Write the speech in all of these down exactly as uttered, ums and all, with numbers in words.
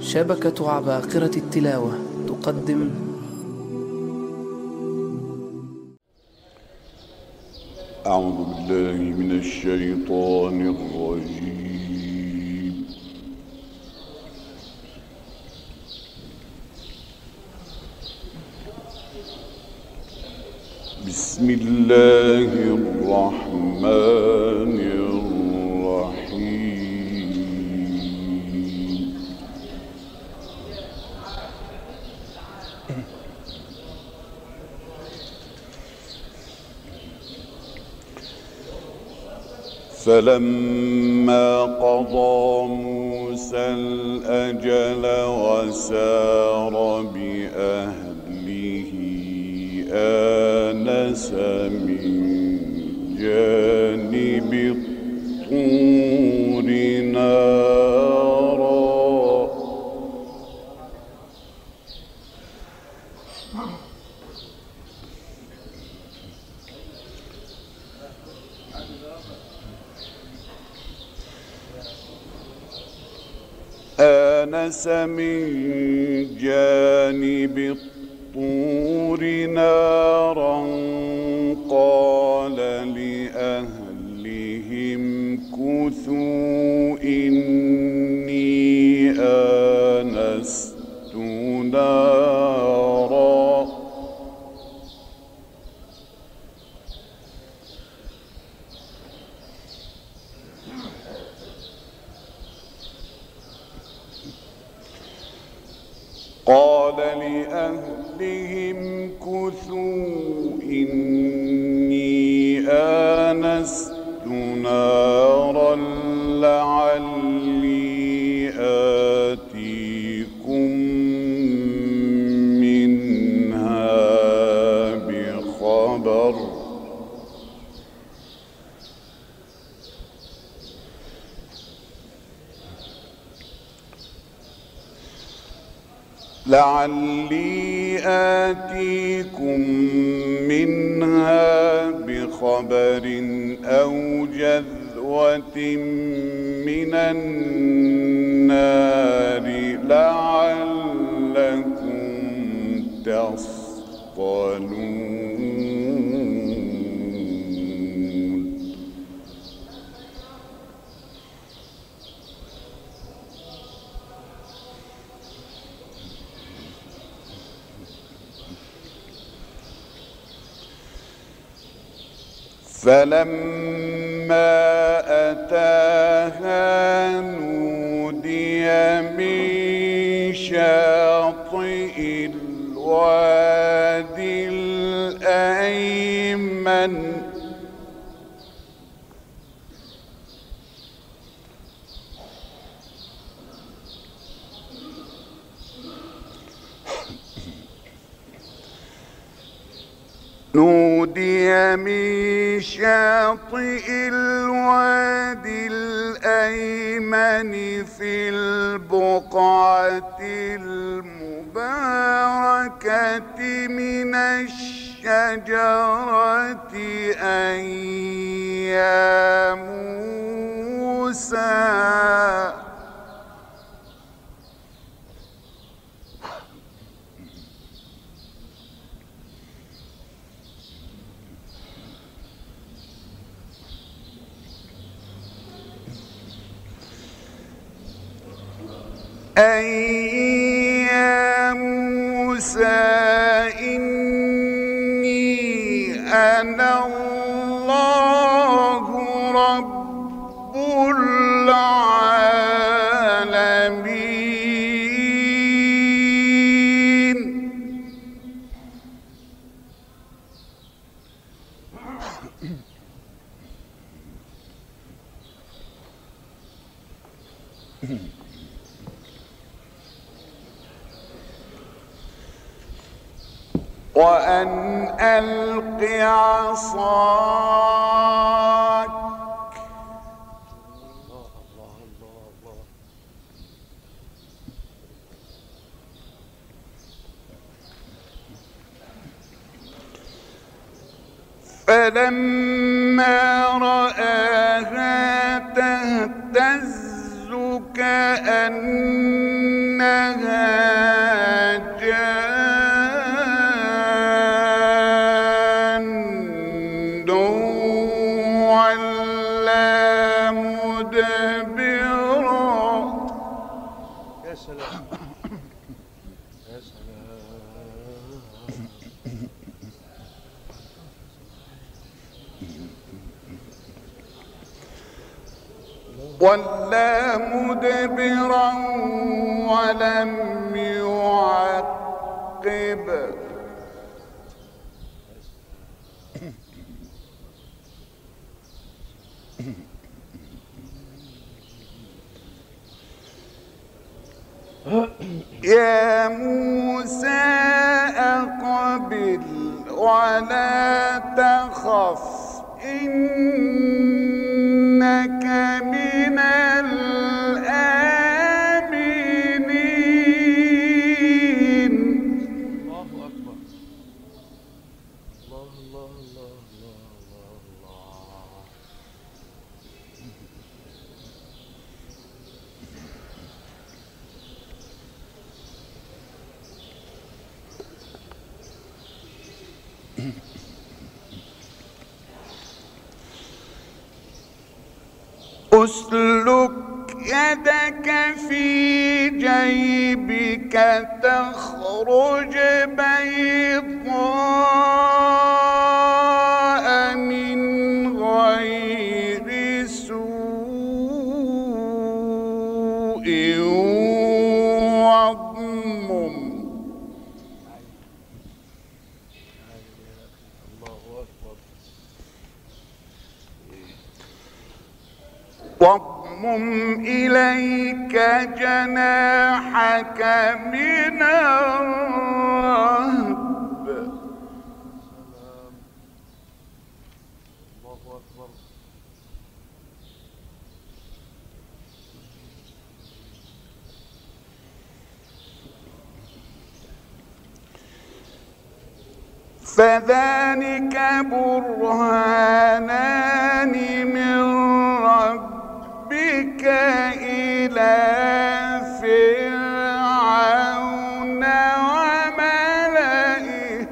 شبكة عباقرة التلاوة تقدم أعوذ بالله من الشيطان الرجيم. بسم الله الرحمن الرحيم. فلما قضى موسى الأجل وسار بأهله آنس من جانب الطور نارا آنس من جانب الطور نارا قال لأهلهم كثوا إني آنست نارا قال لأهلهم كثوا إني آنست نارا لعلي آتيكم منها بخبر لعلي آتيكم منها بخبر أو جذوة من النار لعلكم تصطلون. فلما أتاها نودي من شاطئ الوادي الأيمن نودي من شاطئ الوادي الأيمن في البقعة المباركة من الشجرة أن يا موسى أن يا موسى إني أنا الله رب العالمين. وأن ألق عصاك فلما رآها تهتز كأنها مدبرا. يا سلام يا سلام. ولى مدبرا ولم يعقب. يا موسى أقبل ولا تخف إنك من الآمنين. الله أكبر. الله الله الله الله الله. أسلك يدك في جيبك تخرج بيضاء من غير سوء واضمم الله أكبر. واضمم إليك جناحك من الرهب. سلام. الله أكبر. فذلك برهانان من ربك إلى فرعون وملئه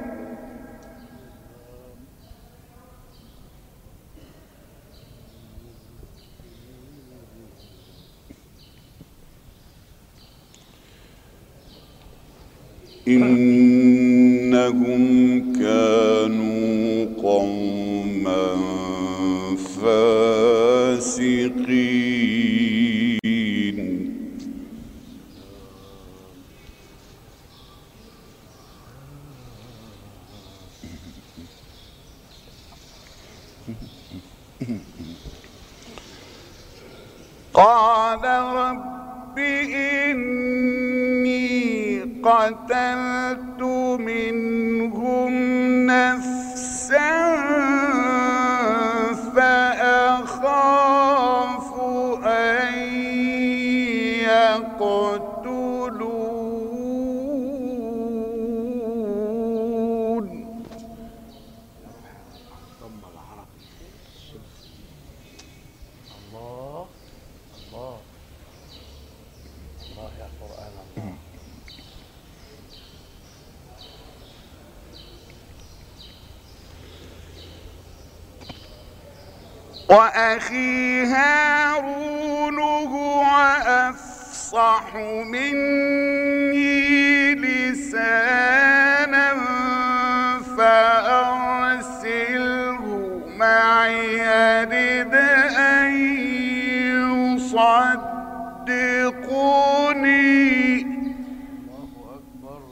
إنهم كانوا قوما فاسقين. قال رب إني قتلت منهم نفسا فأخاف أن يقتلون. ضم العربي. الله الله الله يا قرآن الله. وأخي هارون هو أفصح مني لسانا فأرسله معي يرد أن يصدقني. الله أكبر.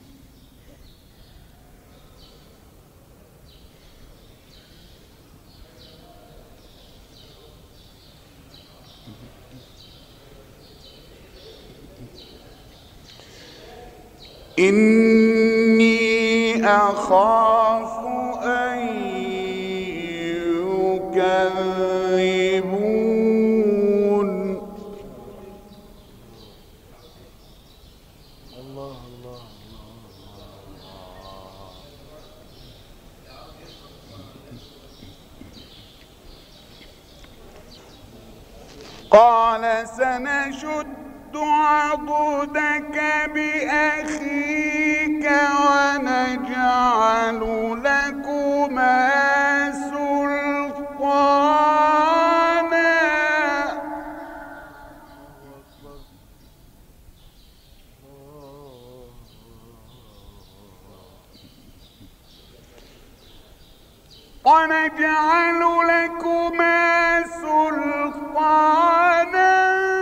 إني أخاف أن يكذبون. الله الله قال سنشد عضدك بأخيك ونجعل لكما سلطانا. ونجعل لكما سلطانا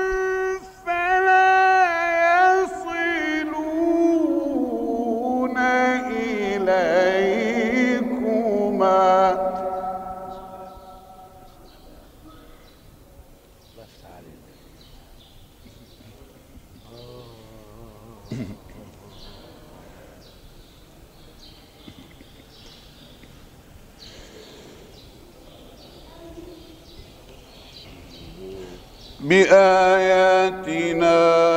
فلا يصلون إليكما. لفت عليك. بآياتنا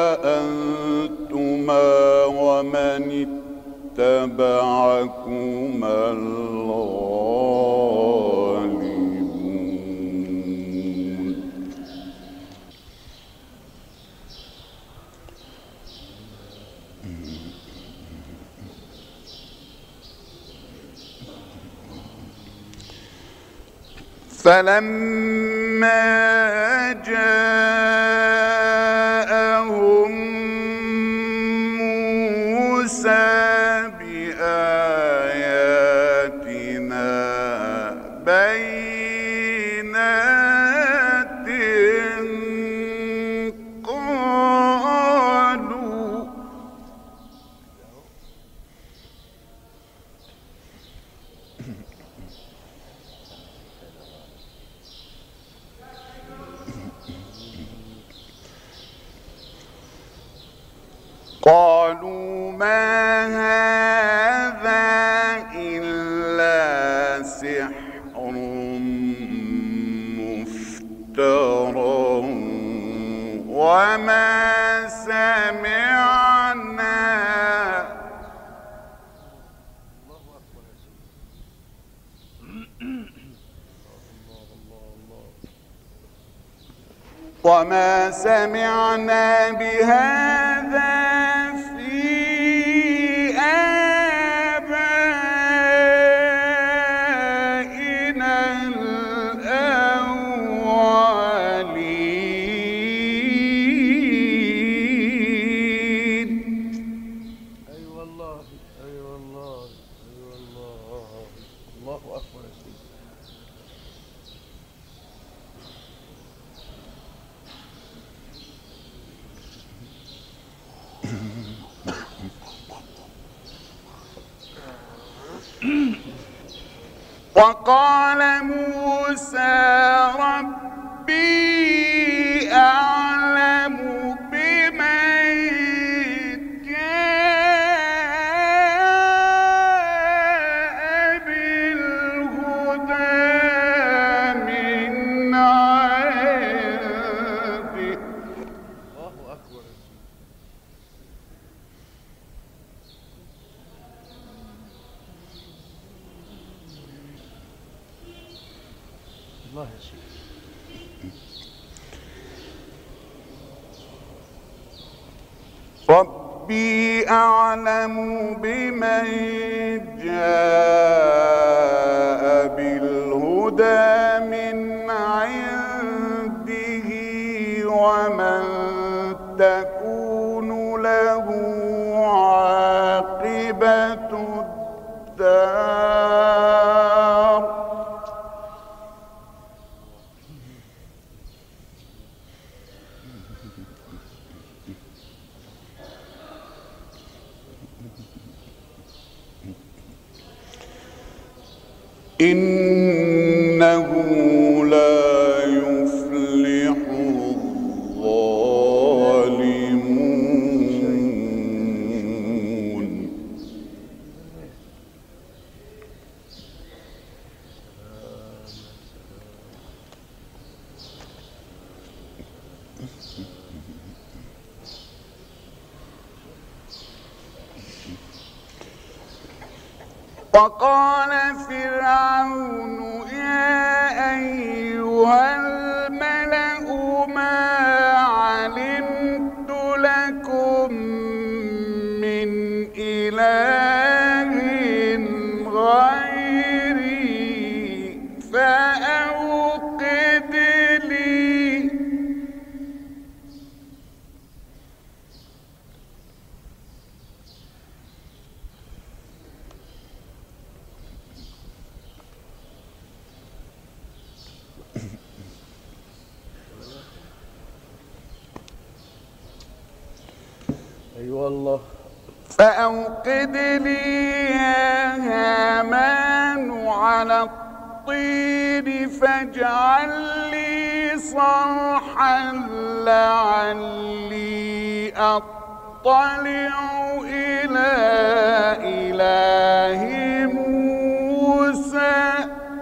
أنتما ومن اتبعكما الغالبون. فلما جاءهم موسى بآياتنا بينات قالوا قالوا ما هذا إلا سحر مفترى وما سمعنا وما سمعنا بهذا وقال موسى ربي أعلم بمن جاء بالهدى من عنده. الله أكبر. الله يا شيخ. ربي أعلم بمن جاء بالهدى من عنده ومن تكون له عاقبة الدار. إنه لا يفلح الظالمون. وقال فرعون يا أيها الملأ ما علمت لكم من إله غيري فأوقد لي أيوة الله. فأوقد لي يا هامان على الطين فاجعل لي صرحا لعلي أطلع إلى إله موسى.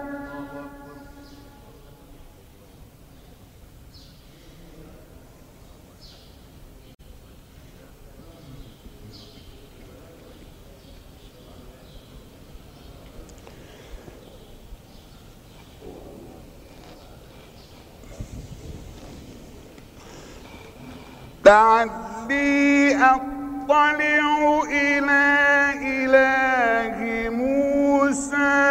لعلي أطلع إلى إله موسى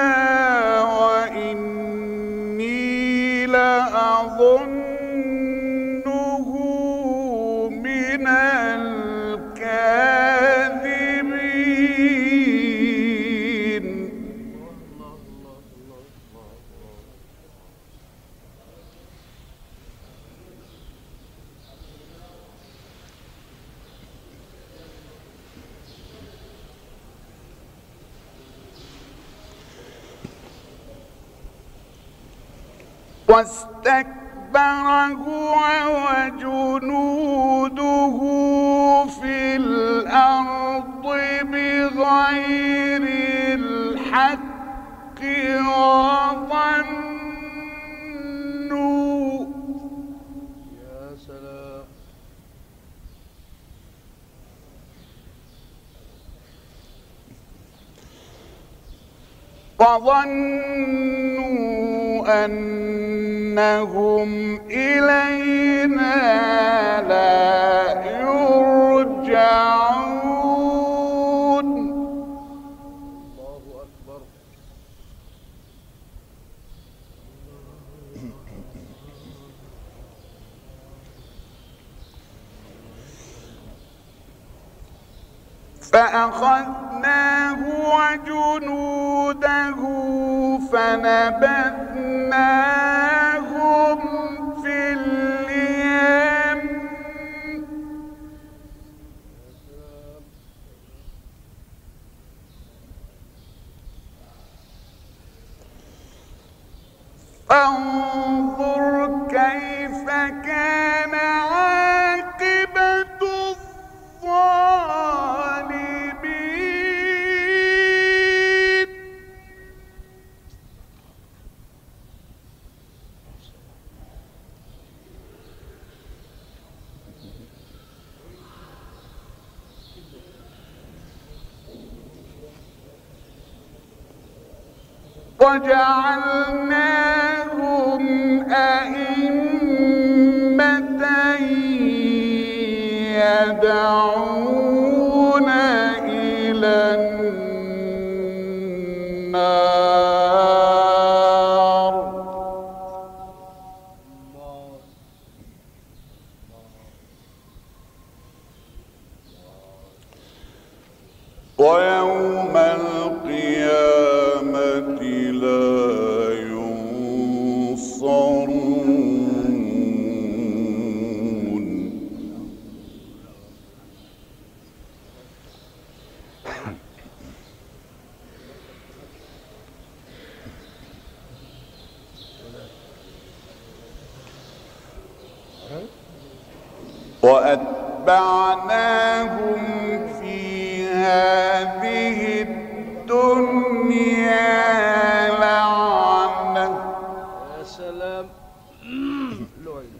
وإني لأظنه من الكاذبين. واستكبر هو وجنوده في الأرض بغير الحق وظنوا. يا سلام. وظنوا أنهم إلينا لا يرجعون. الله أكبر. فأخذناه وجنوده فنبذناهم في اليم. فانظر كيف كان عاقبة الظالمين. وجعلناهم أئمة يدعون إلى النار. ويوم القيامة لا ينصرون. وأتبعناهم في هذه الدنيا لعنة. يا سلام. لعن.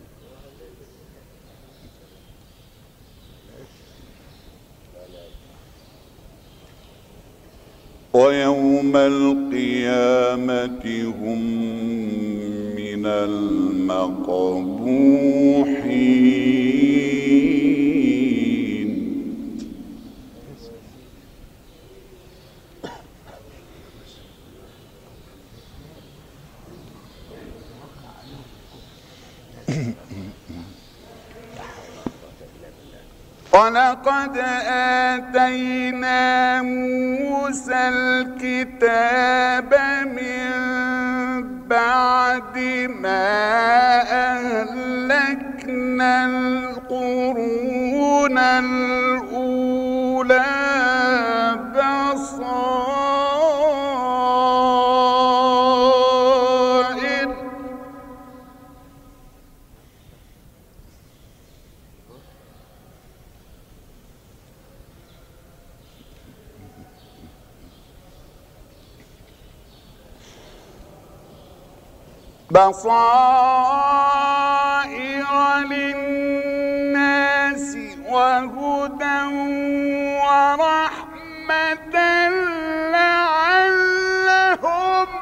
ويوم القيامة هم من المقبوحين. ولقد آتينا موسى الكتاب من بعد ما أهلكنا القرون الأولى بصائر بصائر للناس وهدى ورحمة لعلهم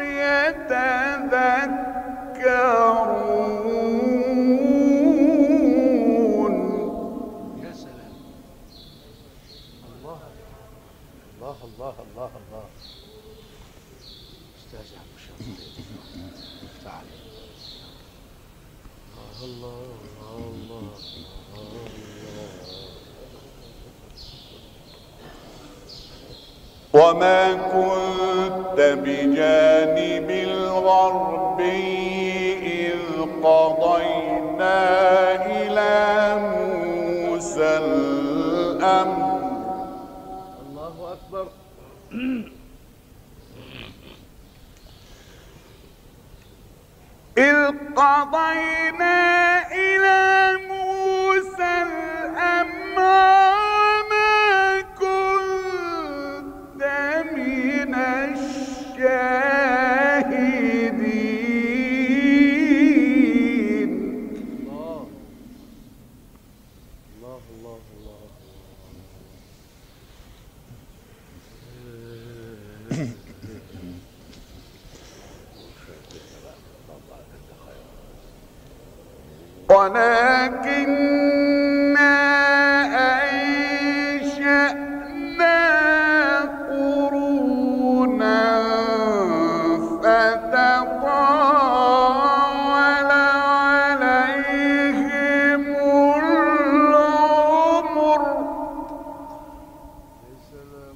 يتذكرون. يا سلام. الله الله الله الله الله. استاذ ابو شرف تعال. الله الله الله. وما كنت بجانب الغربي إذ قضينا إلى موسى الأمر. الله أكبر. إذ قضينا إلى موسى الأمر وما كنت من الشاهدين. الله الله الله الله. ولكننا أنشأنا قرونا فتطاول عليهم العمر. يا سلام.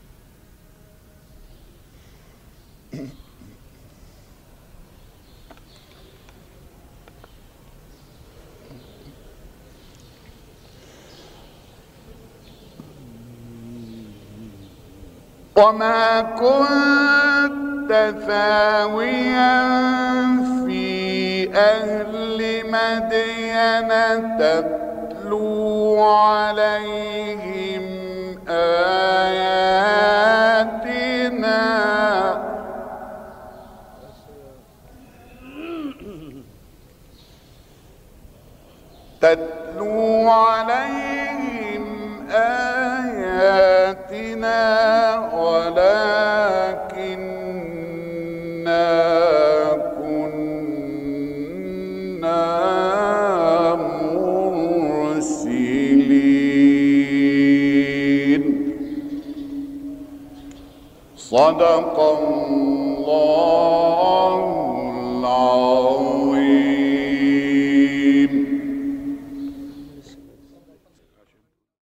وما كنت ثاويا في أهل مدين تتلو عليهم آياتنا تتلو عليهم آياتنا ولكننا كنا مرسلين. صدق الله